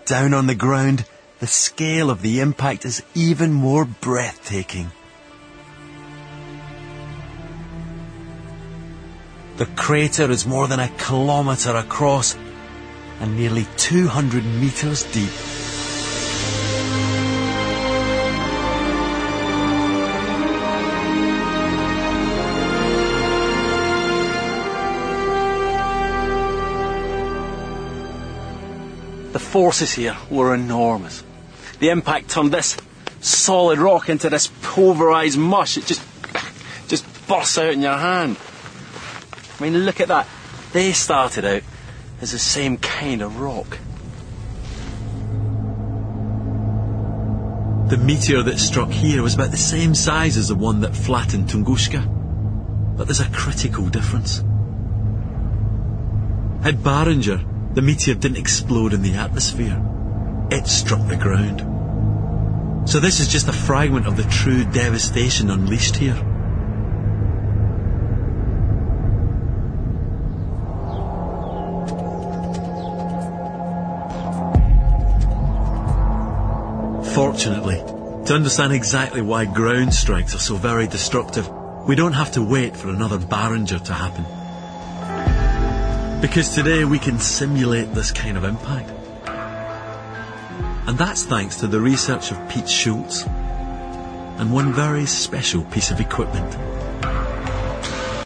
down on the ground, the scale of the impact is even more breathtaking. The crater is more than 1 kilometre across and nearly 200 metres deep. The forces here were enormous. The impact turned this solid rock into this pulverised mush. It just bursts out in your hand. I mean, look at that. They started out as the same kind of rock. The meteor that struck here was about the same size as the one that flattened Tunguska. But there's a critical difference. At Barringer, the meteor didn't explode in the atmosphere. It struck the ground. So this is just a fragment of the true devastation unleashed here. Fortunately, to understand exactly why ground strikes are so very destructive, we don't have to wait for another Barringer to happen. Because today we can simulate this kind of impact. And that's thanks to the research of Pete Schultz and one very special piece of equipment.